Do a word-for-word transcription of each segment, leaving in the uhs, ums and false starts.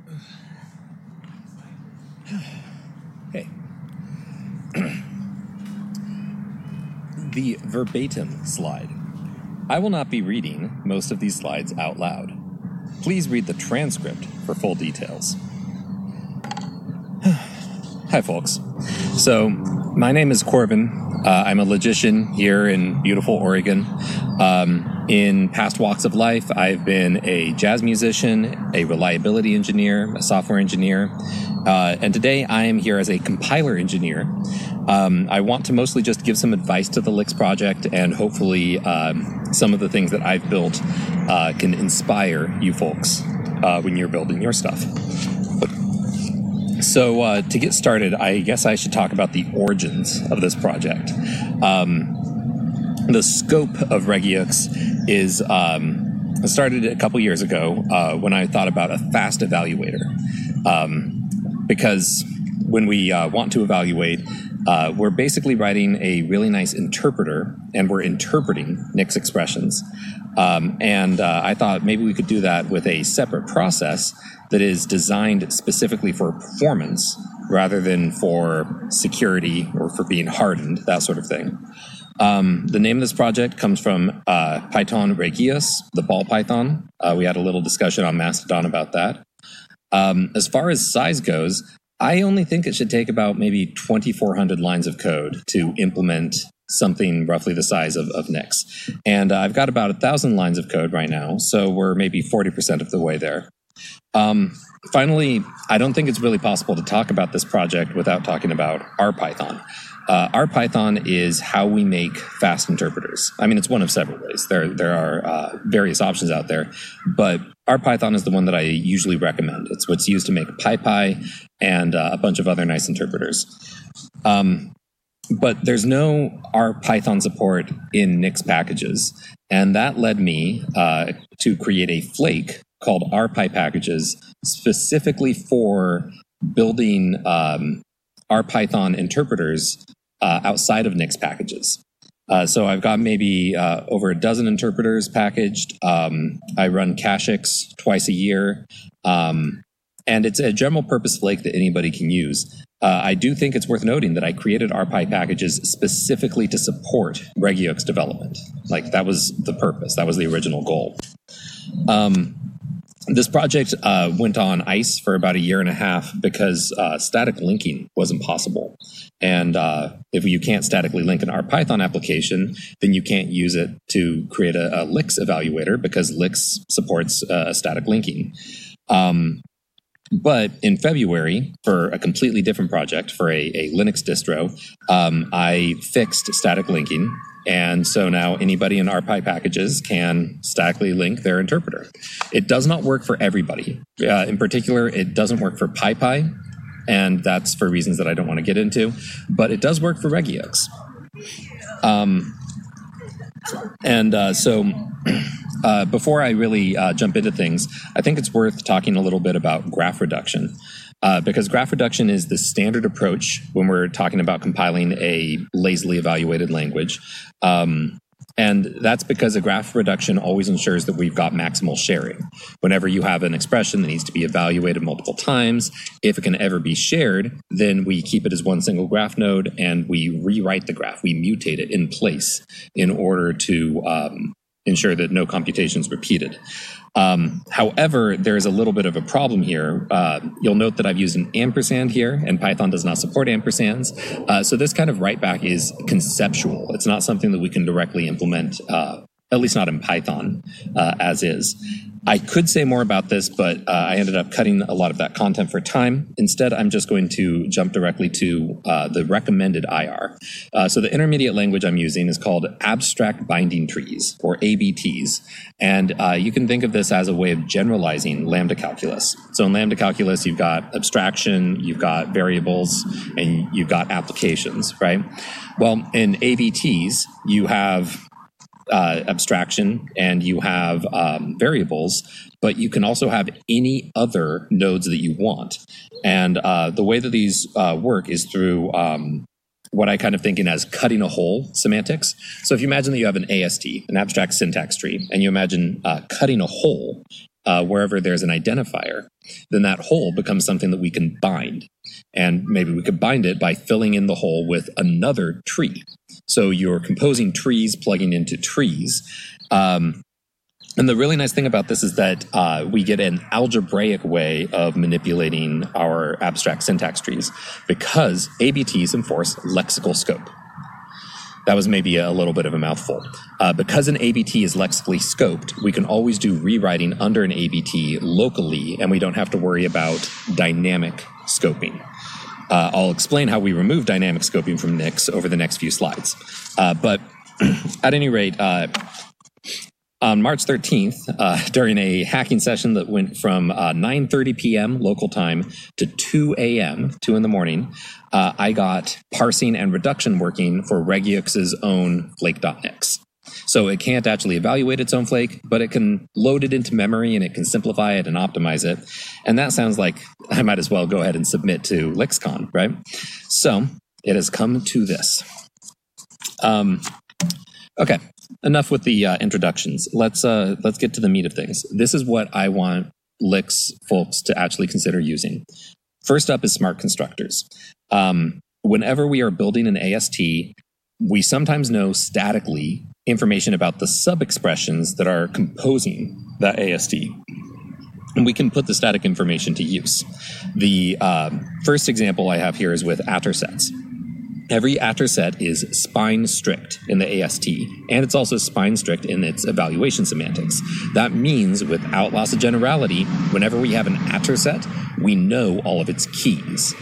Hey. The verbatim slide. I will not be reading most of these slides out loud. Please read the transcript for full details. Hi, folks. So, my name is Corbin. Uh, I'm a logician here in beautiful Oregon. Um, in past walks of life, I've been a jazz musician, a reliability engineer, a software engineer, uh, and today I am here as a compiler engineer. Um, I want to mostly just give some advice to the L I X project, and hopefully um, some of the things that I've built uh, can inspire you folks uh, when you're building your stuff. So uh, to get started, I guess I should talk about the origins of this project. Um, the scope of Regiux is um, started a couple years ago uh, when I thought about a fast evaluator. Um, because when we uh, want to evaluate, uh, we're basically writing a really nice interpreter, and we're interpreting N I X expressions. Um, and uh, I thought maybe we could do that with a separate process that is designed specifically for performance rather than for security or for being hardened, that sort of thing. Um, the name of this project comes from uh, Python Regius, the ball python. Uh, we had a little discussion on Mastodon about that. Um, as far as size goes, I only think it should take about maybe twenty-four hundred lines of code to implement something roughly the size of, of N I X. And uh, I've got about one thousand lines of code right now, so we're maybe forty percent of the way there. Um, finally, I don't think it's really possible to talk about this project without talking about RPython. Uh, RPython is how we make fast interpreters. I mean, it's one of several ways. There, there are uh, various options out there, but RPython is the one that I usually recommend. It's what's used to make PyPy and uh, a bunch of other nice interpreters. Um, but there's no RPython support in N I X packages, and that led me uh, to create a flake called RPyPackages specifically for building um, RPython interpreters uh, outside of N I X packages. Uh, so I've got maybe uh, over a dozen interpreters packaged. Um, I run Cachix twice a year. Um, and it's a general purpose flake that anybody can use. Uh, I do think it's worth noting that I created RPyPackages specifically to support Regiux development. Like, that was the purpose. That was the original goal. Um, This project uh, went on ice for about a year and a half because uh, static linking wasn't possible. And uh, if you can't statically link an RPython application, then you can't use it to create a, a L I X evaluator because L I X supports uh, static linking. Um, but in February, for a completely different project, for a, a Linux distro, um, I fixed static linking. And so now anybody in RPyPackages can statically link their interpreter. It does not work for everybody. Uh, in particular, it doesn't work for PyPy, and that's for reasons that I don't want to get into, but it does work for Regiux. Um, and uh, so uh, before I really uh, jump into things, I think it's worth talking a little bit about graph reduction. Uh, because graph reduction is the standard approach when we're talking about compiling a lazily evaluated language. Um, and that's because a graph reduction always ensures that we've got maximal sharing. Whenever you have an expression that needs to be evaluated multiple times, if it can ever be shared, then we keep it as one single graph node and we rewrite the graph. We mutate it in place in order to um, ensure that no computation is repeated. Um, however, there is a little bit of a problem here. Uh, you'll note that I've used an ampersand here, and Python does not support ampersands. Uh, so this kind of write-back is conceptual. It's not something that we can directly implement, uh, at least not in Python, uh, as is. I could say more about this, but uh, I ended up cutting a lot of that content for time. Instead, I'm just going to jump directly to uh, the recommended I R. Uh, so the intermediate language I'm using is called Abstract Binding Trees, or A B Ts. And uh, you can think of this as a way of generalizing lambda calculus. So in lambda calculus, you've got abstraction, you've got variables, and you've got applications, right? Well, in A B Ts, you have Uh, abstraction and you have um, variables, but you can also have any other nodes that you want. And uh, the way that these uh, work is through um, what I kind of thinking as cutting a hole semantics. So if you imagine that you have an A S T, an abstract syntax tree, and you imagine uh, cutting a hole uh, wherever there's an identifier, then that hole becomes something that we can bind. And maybe we could bind it by filling in the hole with another tree. So you're composing trees, plugging into trees. Um, and the really nice thing about this is that uh, we get an algebraic way of manipulating our abstract syntax trees because A B Ts enforce lexical scope. That was maybe a little bit of a mouthful. Uh, because an A B T is lexically scoped, we can always do rewriting under an A B T locally, and we don't have to worry about dynamic scoping. Uh, I'll explain how we remove dynamic scoping from N I X over the next few slides. Uh, but at any rate, uh, on March thirteenth, uh, during a hacking session that went from uh, nine thirty p.m. local time to two a.m., two in the morning, uh, I got parsing and reduction working for Regiux's own flake.nix. So it can't actually evaluate its own flake, but it can load it into memory and it can simplify it and optimize it. And that sounds like I might as well go ahead and submit to LixCon, right? So it has come to this. Um, okay. Enough with the uh, introductions. Let's uh, let's get to the meat of things. This is what I want Lix folks to actually consider using. First up is smart constructors. Um, whenever we are building an A S T, we sometimes know statically information about the sub-expressions that are composing that A S T. And we can put the static information to use. The uh, first example I have here is with attr sets. Every attr set is spine strict in the A S T, and it's also spine strict in its evaluation semantics. That means, without loss of generality, whenever we have an attr set, we know all of its keys.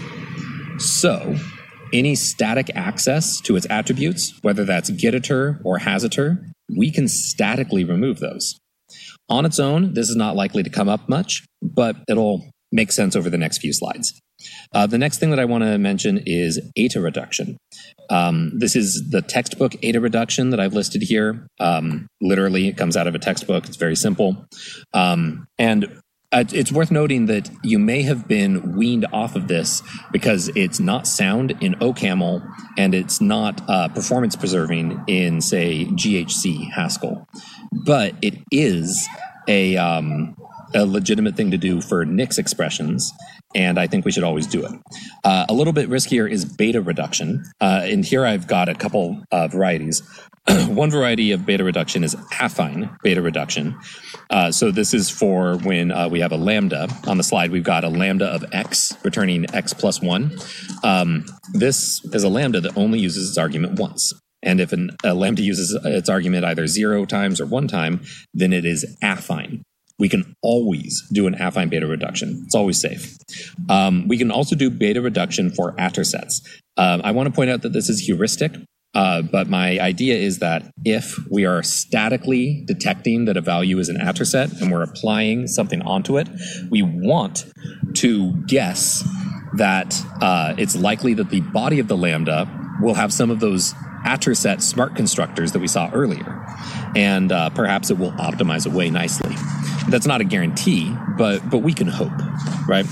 So, any static access to its attributes, whether that's getattr or hasattr, we can statically remove those. On its own, this is not likely to come up much, but it'll make sense over the next few slides. Uh, the next thing that I want to mention is eta reduction. Um, this is the textbook eta reduction that I've listed here. Um, literally, it comes out of a textbook. It's very simple. Um, and uh, it's worth noting that you may have been weaned off of this because it's not sound in OCaml and it's not uh, performance preserving in, say, G H C Haskell. But it is a... Um, a legitimate thing to do for N I X expressions, and I think we should always do it. Uh, a little bit riskier is beta reduction, uh, and here I've got a couple uh, varieties. One variety of beta reduction is affine beta reduction. Uh, so this is for when uh, we have a lambda. On the slide, we've got a lambda of x returning x plus one. Um, this is a lambda that only uses its argument once. And if an, a lambda uses its argument either zero times or one time, then it is affine. We can always do an affine beta reduction. It's always safe. Um, we can also do beta reduction for attr sets. Um, I want to point out that this is heuristic, uh, but my idea is that if we are statically detecting that a value is an attr set and we're applying something onto it, we want to guess that uh, it's likely that the body of the lambda will have some of those attr set smart constructors that we saw earlier. And uh, perhaps it will optimize away nicely. That's not a guarantee, but but we can hope, right?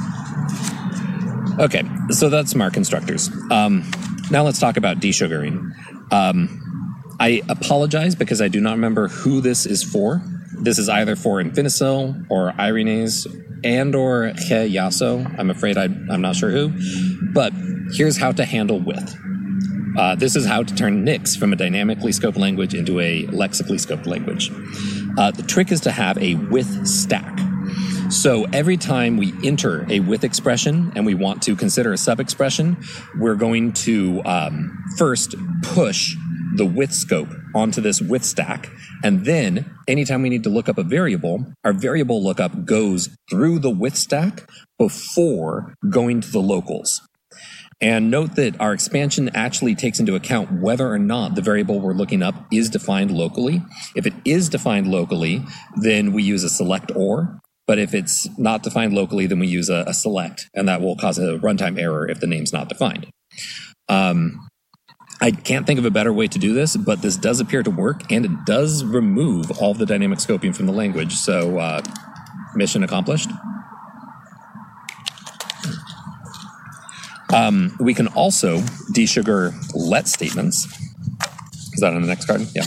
Okay, so that's smart constructors. Um, now let's talk about desugaring. Um, I apologize because I do not remember who this is for. This is either for Infinicil or Irenase and or He Yaso. I'm afraid I, I'm not sure who. But here's how to handle with. Uh, this is how to turn N I X from a dynamically scoped language into a lexically scoped language. Uh, the trick is to have a with stack. So every time we enter a with expression and we want to consider a sub-expression, we're going to um, first push the with scope onto this with stack. And then anytime we need to look up a variable, our variable lookup goes through the with stack before going to the locals. And note that our expansion actually takes into account whether or not the variable we're looking up is defined locally. If it is defined locally, then we use a select or. But if it's not defined locally, then we use a, a select, and that will cause a runtime error if the name's not defined. Um, I can't think of a better way to do this, but this does appear to work, and it does remove all of the dynamic scoping from the language. So uh, mission accomplished. Um, we can also desugar let statements. Is that on the next card? Yeah.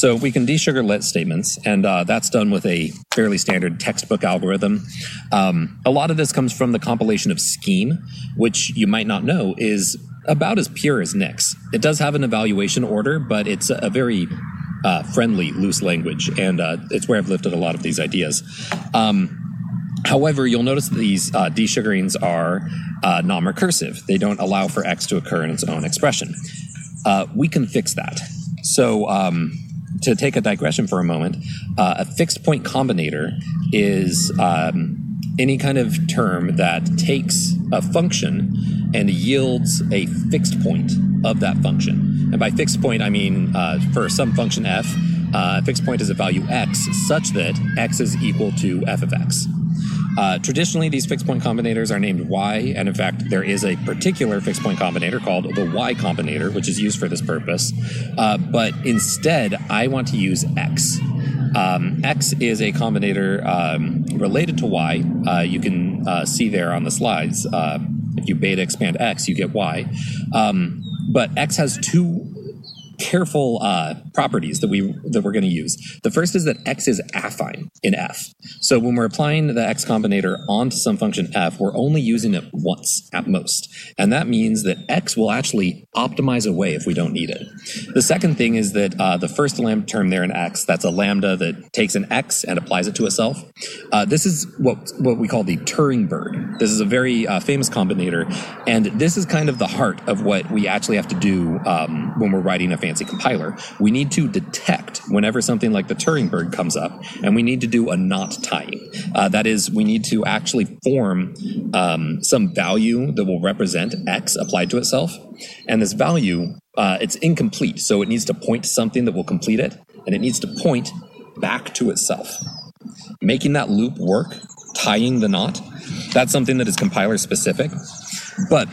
So we can desugar let statements, and uh, that's done with a fairly standard textbook algorithm. Um, a lot of this comes from the compilation of Scheme, which you might not know is about as pure as Nix. It does have an evaluation order, but it's a very uh, friendly, loose language, and uh, it's where I've lifted a lot of these ideas. Um, however, you'll notice that these uh, desugarings are uh, non-recursive. They don't allow for X to occur in its own expression. Uh, we can fix that. So um, to take a digression for a moment, uh, a fixed point combinator is um, any kind of term that takes a function and yields a fixed point of that function. And by fixed point, I mean uh, for some function f, uh, a fixed point is a value x such that x is equal to f of x. Uh, traditionally, these fixed point combinators are named Y, and in fact, there is a particular fixed point combinator called the Y combinator, which is used for this purpose. Uh, but instead, I want to use X. Um, X is a combinator um, related to Y. Uh, you can uh, see there on the slides. Uh, if you beta expand X, you get Y. Um, but X has two careful uh, properties that we that we're going to use. The first is that X is affine in F. So when we're applying the X combinator onto some function F, we're only using it once at most. And that means that X will actually optimize away if we don't need it. The second thing is that uh, the first lambda term there in X, that's a lambda that takes an X and applies it to itself. Uh, this is what, what we call the Turing bird. This is a very uh, famous combinator. And this is kind of the heart of what we actually have to do um, when we're writing a fancy compiler. We need to detect whenever something like the Turing bird comes up, and we need to do a not tying. Uh, that is, we need to actually form um, some value that will represent X applied to itself. And this value, uh, it's incomplete, so it needs to point to something that will complete it, and it needs to point back to itself. Making that loop work, tying the knot, that's something that is compiler specific. But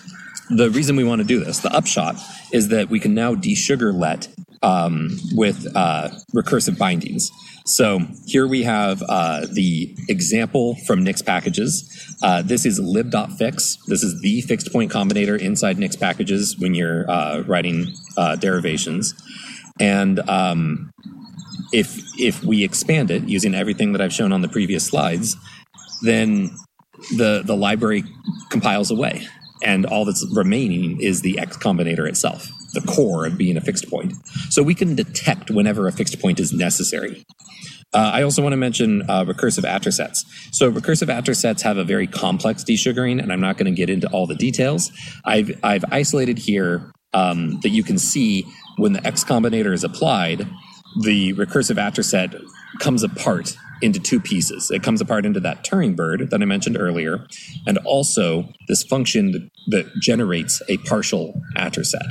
the reason we want to do this, the upshot, is that we can now desugar let um, with uh, recursive bindings. So here we have uh, the example from Nix packages. Uh, this is lib.fix. This is the fixed point combinator inside Nix packages when you're uh, writing uh, derivations. And um, if if we expand it using everything that I've shown on the previous slides, then the the library compiles away. And all that's remaining is the X combinator itself, the core of being a fixed point. So we can detect whenever a fixed point is necessary. Uh, I also want to mention uh, recursive attrosets. So recursive attrosets have a very complex desugaring, and I'm not going to get into all the details. I've, I've isolated here um, that you can see when the X combinator is applied, the recursive attroset comes apart into two pieces. It comes apart into that Turing bird that I mentioned earlier, and also this function that, that generates a partial attroset.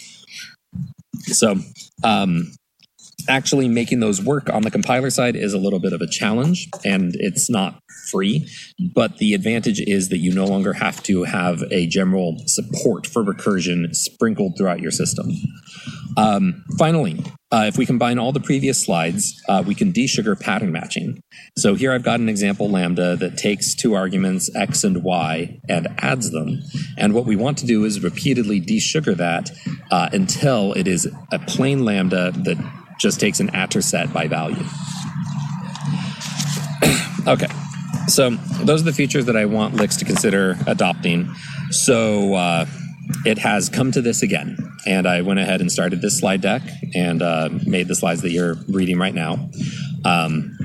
So um, actually making those work on the compiler side is a little bit of a challenge, and it's not free, but the advantage is that you no longer have to have a general support for recursion sprinkled throughout your system. Um, finally, uh, if we combine all the previous slides, uh, we can desugar pattern matching. So here I've got an example lambda that takes two arguments, X and Y, and adds them. And what we want to do is repeatedly desugar that uh, until it is a plain lambda that just takes an attroset by value. Okay, so those are the features that I want Lix to consider adopting. So uh, it has come to this again. And I went ahead and started this slide deck and uh, made the slides that you're reading right now. Um,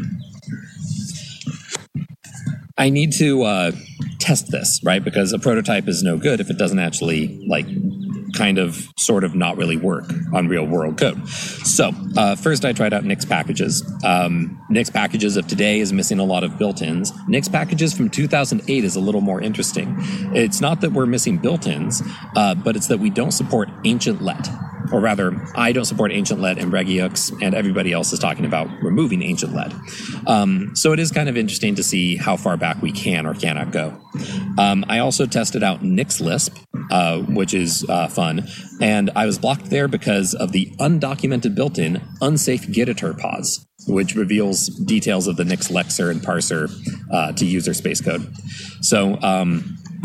I need to uh, test this, right? Because a prototype is no good if it doesn't actually, like, kind of, sort of not really work on real world code. So uh, first I tried out Nix packages. Um, Nix packages of today is missing a lot of built-ins. Nix packages from two thousand eight is a little more interesting. It's not that we're missing built-ins, uh, but it's that we don't support ancient let. Or rather, I don't support ancient let in Regiux, and everybody else is talking about removing ancient let. Um, so it is kind of interesting to see how far back we can or cannot go. Um, I also tested out Nix Lisp, uh, which is uh, fun, and I was blocked there because of the undocumented built-in unsafe Gitter pause, which reveals details of the Nix lexer and parser uh, to user space code. So um,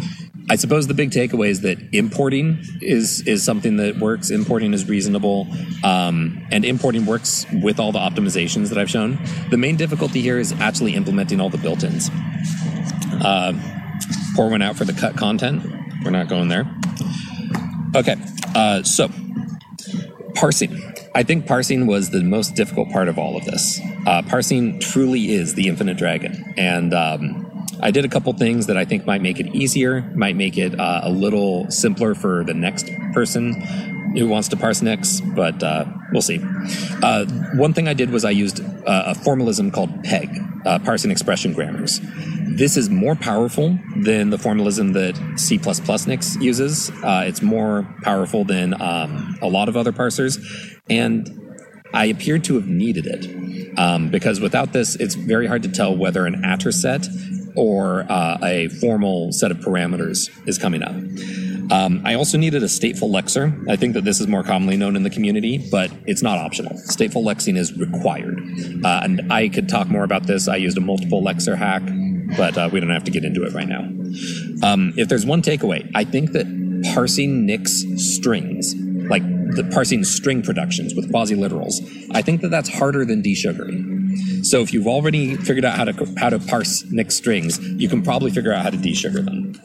I suppose the big takeaway is that importing is is something that works. Importing is reasonable, um, and importing works with all the optimizations that I've shown. The main difficulty here is actually implementing all the built-ins. Uh, pour one out for the cut content. We're not going there. Okay, uh, so parsing. I think parsing was the most difficult part of all of this. Uh, parsing truly is the infinite dragon, and um, I did a couple things that I think might make it easier, might make it uh, a little simpler for the next person who wants to parse Nix, but uh, we'll see. Uh, one thing I did was I used uh, a formalism called PEG, uh, parsing expression grammars. This is more powerful than the formalism that C plus plus Nix uses. Uh, it's more powerful than um, a lot of other parsers, and I appeared to have needed it um, because without this, it's very hard to tell whether an attr set or uh, a formal set of parameters is coming up. Um, I also needed a stateful lexer. I think that this is more commonly known in the community, but it's not optional. Stateful lexing is required. Uh, and I could talk more about this. I used a multiple lexer hack, but uh, we don't have to get into it right now. Um, if there's one takeaway, I think that parsing Nix strings, like the parsing string productions with quasi-literals, I think that that's harder than desugaring. So if you've already figured out how to how to parse Nix strings, you can probably figure out how to desugar them.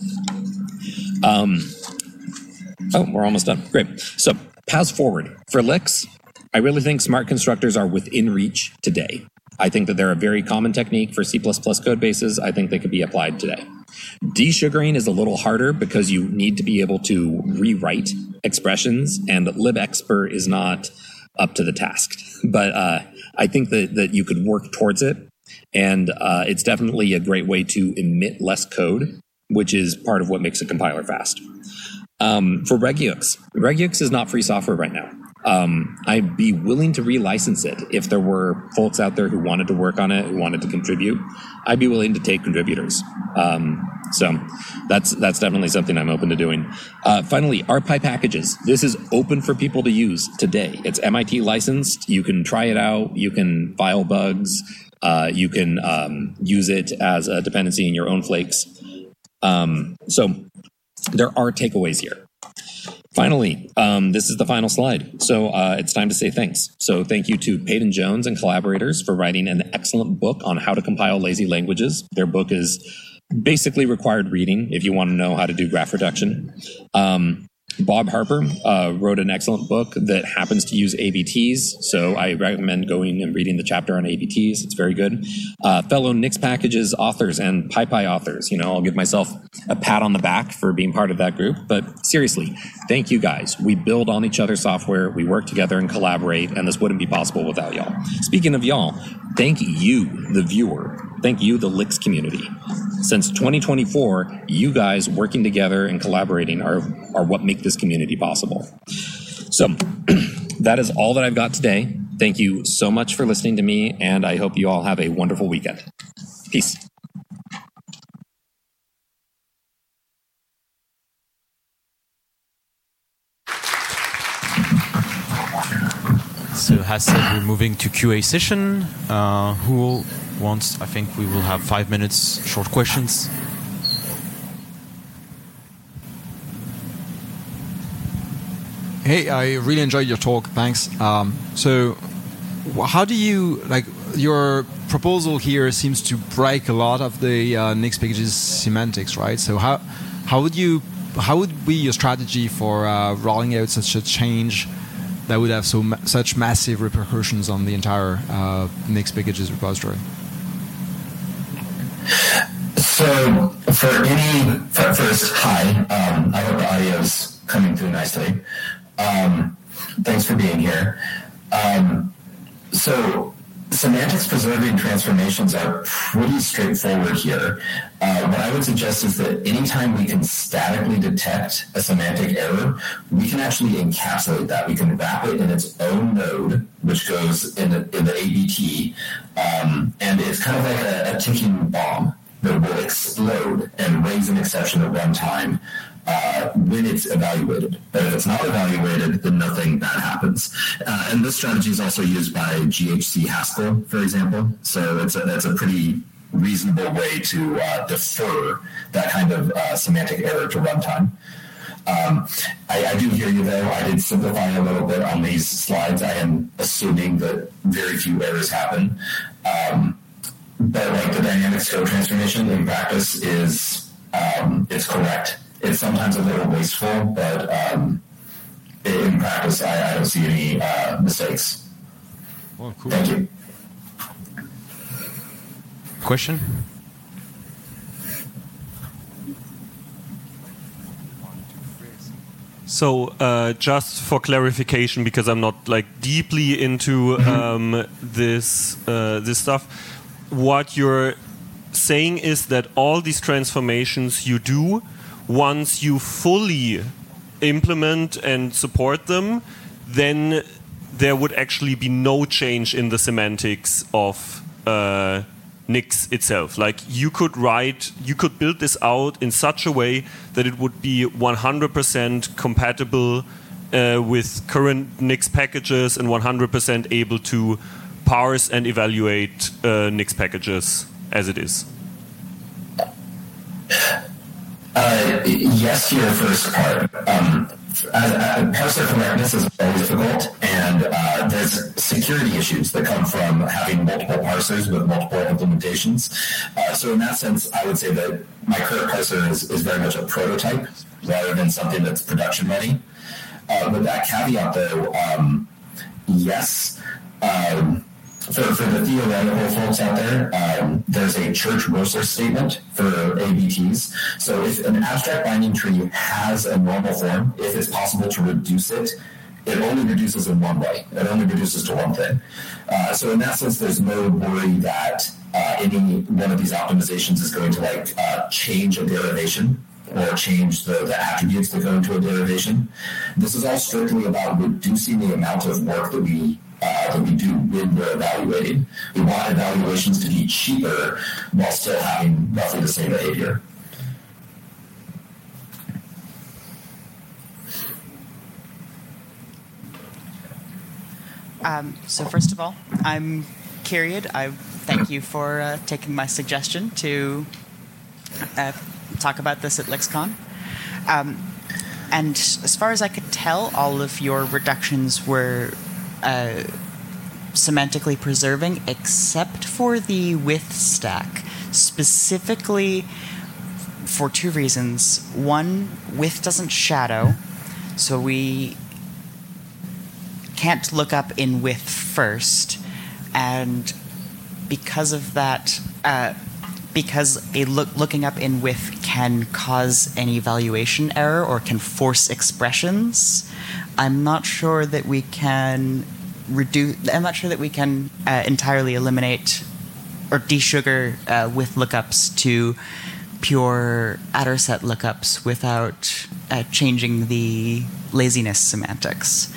Um, oh, we're almost done. Great. So paths forward. For Lix, I really think smart constructors are within reach today. I think that they're a very common technique for C plus plus code bases. I think they could be applied today. Desugaring is a little harder because you need to be able to rewrite expressions, and libexpr is not up to the task. But uh, I think that, that you could work towards it, and uh, it's definitely a great way to emit less code, which is part of what makes a compiler fast. Um, for Regiux, Regiux is not free software right now. Um, I'd be willing to relicense it if there were folks out there who wanted to work on it, who wanted to contribute. I'd be willing to take contributors. Um, so that's that's definitely something I'm open to doing. Uh, finally, RPy packages. This is open for people to use today. It's M I T licensed. You can try it out. You can file bugs. Uh, you can um, use it as a dependency in your own flakes. Um, so there are takeaways here. Finally, um, this is the final slide. So uh, it's time to say thanks. So thank you to Peyton Jones and collaborators for writing an excellent book on how to compile lazy languages. Their book is basically required reading if you want to know how to do graph reduction. Um, Bob Harper uh, wrote an excellent book that happens to use A B Ts, so I recommend going and reading the chapter on A B Ts. It's very good. Uh, fellow Nix packages authors and PyPy authors, you know, I'll give myself a pat on the back for being part of that group. But seriously, thank you guys. We build on each other's software, we work together and collaborate, and this wouldn't be possible without y'all. Speaking of y'all, thank you, the viewer. Thank you, the Lix community. Since twenty twenty-four, you guys working together and collaborating are, are what make this community possible. So that is all that I've got today. Thank you so much for listening to me, and I hope you all have a wonderful weekend. Peace. So as said, we're moving to Q A session. Uh, who wants, I think we will have five minutes short questions. Hey, I really enjoyed your talk. Thanks. Um, so how do you, like, your proposal here seems to break a lot of the uh, Nix packages semantics, right? So how how would you, how would be your strategy for uh, rolling out such a change that would have so ma- such massive repercussions on the entire uh, Nix packages repository? So for any, for first, hi, um, I hope the audio is coming through nicely. Um, thanks for being here. Um, so semantics preserving transformations are pretty straightforward here. Uh, what I would suggest is that anytime we can statically detect a semantic error, we can actually encapsulate that. We can wrap it in its own node, which goes in the, in the A B T, um, and it's kind of like a, a ticking bomb that will explode and raise an exception at runtime uh, when it's evaluated. But if it's not evaluated, then nothing bad happens. Uh, and this strategy is also used by G H C Haskell, for example. So it's a, it's a pretty reasonable way to uh, defer that kind of uh, semantic error to runtime. Um, I, I do hear you, though. I did simplify a little bit on these slides. I am assuming that very few errors happen. Um, but like the dynamic scope transformation in practice is um, is correct. It's sometimes a little wasteful, but um, in practice, I, I don't see any uh, mistakes. Oh, cool. Thank you. Question? So uh, just for clarification, because I'm not like deeply into um, this uh, this stuff, what you're saying is that all these transformations you do, once you fully implement and support them, then there would actually be no change in the semantics of uh, Nix itself. Like you could write, you could build this out in such a way that it would be one hundred percent compatible uh, with current Nix packages and one hundred percent able to parse and evaluate uh, Nix packages as it is. Uh, yes to your first part. Um, uh, uh, parser correctness is always difficult, and uh, there's security issues that come from having multiple parsers with multiple implementations. Uh, so in that sense, I would say that my current parser is, is very much a prototype rather than something that's production ready. Uh, with that caveat, though, um, yes, um, For, for the theoretical folks out there, um, there's a Church-Rosser statement for A B Ts. So if an abstract binding tree has a normal form, if it's possible to reduce it, it only reduces in one way. It only reduces to one thing. Uh, so in that sense, there's no worry that uh, any one of these optimizations is going to like uh, change a derivation or change the, the attributes that go into a derivation. This is all strictly about reducing the amount of work that we Uh, that we do when we're evaluating. We want evaluations to be cheaper while still having roughly the same behavior. Um, so first of all, I'm Kyriad. I thank you for uh, taking my suggestion to uh, talk about this at LixCon. Um, and as far as I could tell, all of your reductions were Uh, semantically preserving, except for the width stack, specifically for two reasons. One, width doesn't shadow, so we can't look up in width first, and because of that, uh, because a look, looking up in width can cause an evaluation error or can force expressions, I'm not sure that we can reduce. I'm not sure that we can uh, entirely eliminate or desugar uh, with lookups to pure adder set lookups without uh, changing the laziness semantics.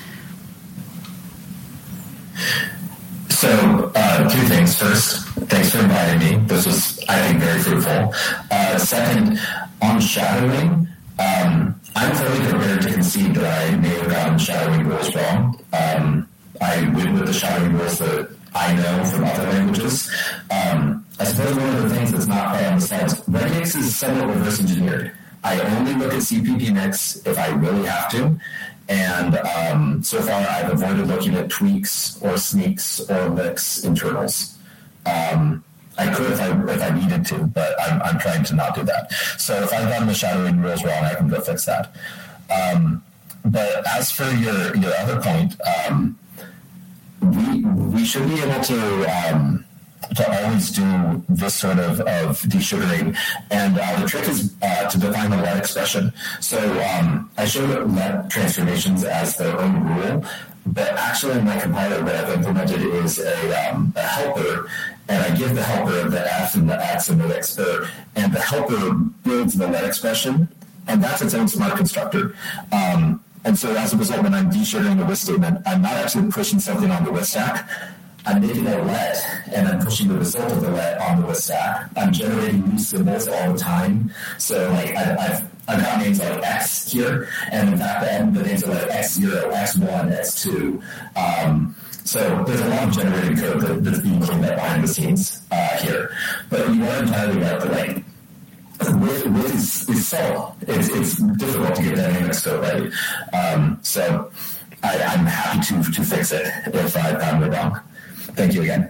So, uh, two things. First, thanks for inviting me. This was, I think, very fruitful. Uh, second, on shadowing, um, I'm fully prepared to concede that I may have gotten shadowing rules wrong. Um, I went with the shadowing rules that I know from other languages. Um, I suppose one of the things that's not quite on the slides, Regix is somewhat reverse engineered. I only look at C P P Nix if I really have to. And um, so far, I've avoided looking at tweaks or sneaks or licks internals. Um, I could if I if I needed to, but I'm, I'm trying to not do that. So if I've gotten the shadowing rules wrong, I can go fix that. Um, but as for your your other point, um, we we should be able to um, to always do this sort of, of desugaring, and uh, the trick is uh, to define the let expression. So um, I showed let transformations as their own rule, but actually in my compiler what I've implemented is a, um, a helper, and I give the helper the F and the X and the X there, and the helper builds the let expression, and that's its own smart constructor. Um, and so as a result, when I'm desugaring the with statement, I'm not actually pushing something on the with stack. I'm making a let, and I'm pushing the result of the let on the with stack. I'm generating new symbols all the time. So like I, I've I've got names like X here, and in fact the, the names are like X zero, X one, X two. Um, so there's a lot of generated code that, that's being cleaned up behind the scenes uh, here. But you are entirely right that, like, width, width is, is subtle. It's, it's difficult to get dynamic scope right. Um, so I, I'm happy to, to fix it if I've gotten it wrong. Thank you again.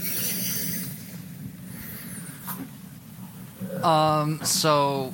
Um, so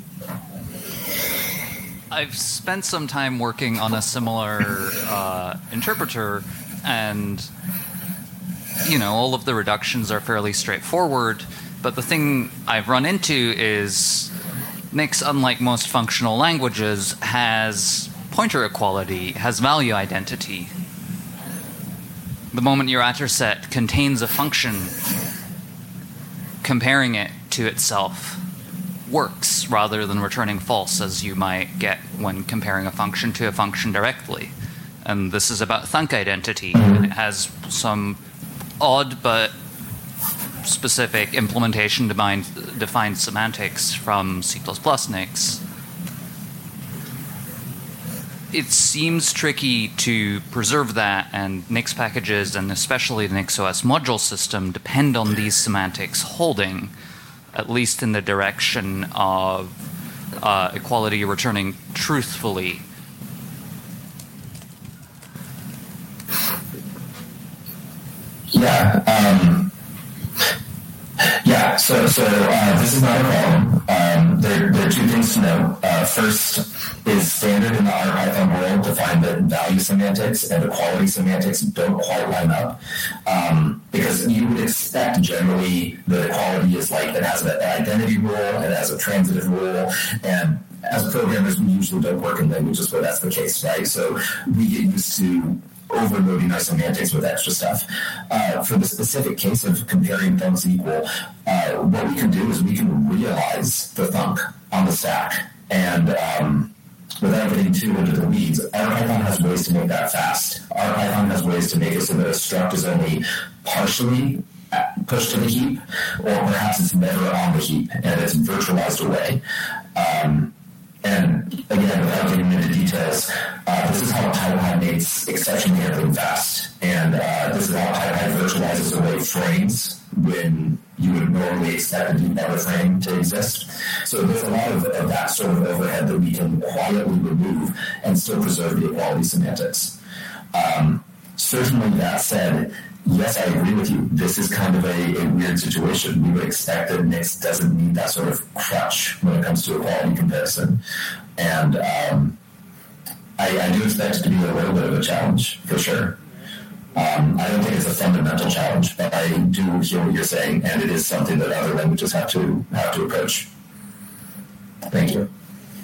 I've spent some time working on a similar uh, interpreter, and you know, all of the reductions are fairly straightforward, but the thing I've run into is Nix, unlike most functional languages, has pointer equality, has value identity. The moment your attr set contains a function, comparing it to itself works rather than returning false, as you might get when comparing a function to a function directly. And this is about thunk identity, and it has some odd but specific implementation defined, defined semantics from C plus plus Nix. It seems tricky to preserve that, and Nix packages, and especially the NixOS module system, depend on these semantics holding, at least in the direction of uh, equality returning truthfully. Yeah. Um, yeah. So, so uh, this is not a problem. Um, there, there are two things to know. Uh, first is standard in the R Python world to find that value semantics and equality semantics don't quite line up, um, because you would expect generally that equality is like it has an identity rule, it has a transitive rule, and as programmers we usually don't work in languages where that's the case, right? So we get used to overloading our semantics with extra stuff. Uh, for the specific case of comparing thunks equal, uh, what we can do is we can realize the thunk on the stack, and um, without getting too into the weeds, RPython has ways to make that fast. RPython has ways to make it so that a struct is only partially pushed to the heap, or perhaps it's never on the heap and it's virtualized away. Um, and again, without getting into details, uh, this is how TypeHive makes exception handling fast. And uh, this is how TypeHive virtualizes away frames when you would normally expect a debugger frame to exist. So there's a lot of, of that sort of overhead that we can quietly remove and still preserve the equality semantics. Um, certainly that said, yes, I agree with you. This is kind of a, a weird situation. We would expect that Nix doesn't need that sort of crutch when it comes to equality comparison. And um, I, I do expect it to be a little bit of a challenge, for sure. Um, I don't think it's a fundamental challenge, but I do hear what you're saying, and it is something that other languages have to have to approach. Thank you.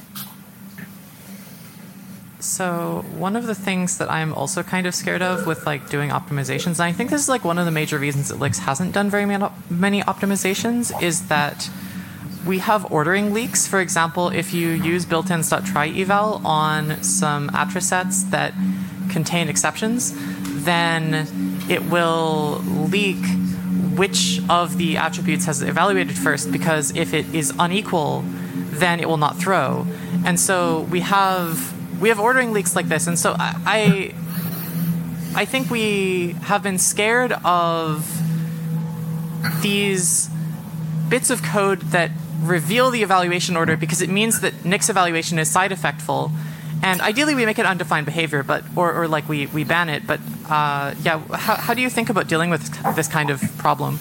So one of the things that I'm also kind of scared of with like doing optimizations, and I think this is like one of the major reasons that Lix hasn't done very many optimizations, is that we have ordering leaks. For example, if you use built-ins.try-eval on some attr sets that contain exceptions, then it will leak which of the attributes has evaluated first, because if it is unequal, then it will not throw. And so we have we have ordering leaks like this, and so I I, I think we have been scared of these bits of code that reveal the evaluation order, because it means that Nix evaluation is side effectful. And ideally, we make it undefined behavior, but or, or like we, we ban it. But uh, yeah, how, how do you think about dealing with this kind of problem?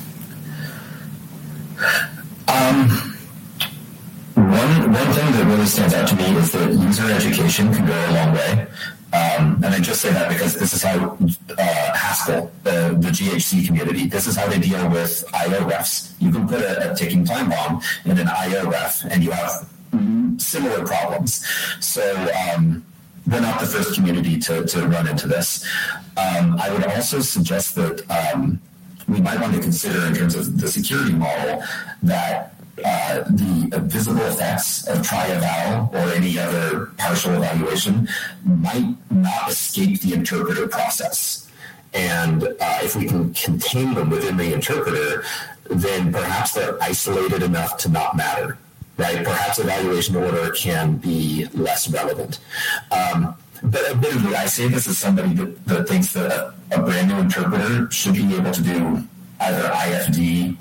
Um, one one thing that really stands out to me is that user education can go a long way. Um, and I just say that because this is how uh, Haskell, the, the G H C community, this is how they deal with I O refs. You can put a, a ticking time bomb in an I O ref, and you have similar problems. So um, we're not the first community to, to run into this. Um, I would also suggest that um, we might want to consider, in terms of the security model, that uh, the visible effects of try-eval or any other partial evaluation might not escape the interpreter process. And uh, if we can contain them within the interpreter, then perhaps they're isolated enough to not matter. Right? Perhaps evaluation order can be less relevant. Um, but admittedly, I say this as somebody that, that thinks that a, a brand new interpreter should be able to do either I F D or recursive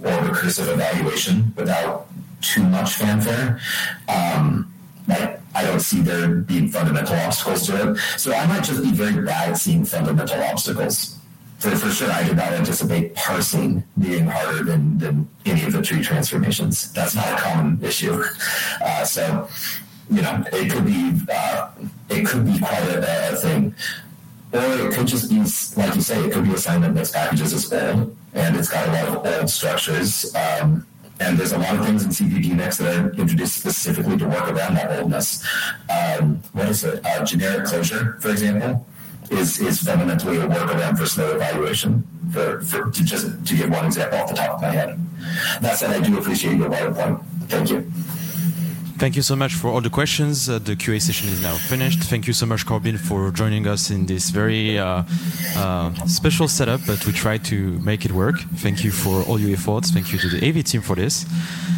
recursive evaluation without too much fanfare. Um, like, I don't see there being fundamental obstacles to it. So I might just be very bad at seeing fundamental obstacles. For, for sure, I did not anticipate parsing being harder than, than any of the tree transformations. That's not a common issue. Uh, so, you know, it could be uh, it could be quite a, a thing. Or it could just be, like you say, it could be a sign that mixed packages is old, and it's got a lot of old structures. Um, and there's a lot of things in C P G Next that are introduced specifically to work around that oldness. Um, what is it? Uh, generic closure, for example, is is fundamentally a workaround for slow evaluation. For, for to just to give one example off the top of my head. That said, I do appreciate your wider point. Thank you. Thank you so much for all the questions. Uh, the Q A session is now finished. Thank you so much, Corbin, for joining us in this very uh, uh, special setup, but we tried to make it work. Thank you for all your efforts. Thank you to the A V team for this.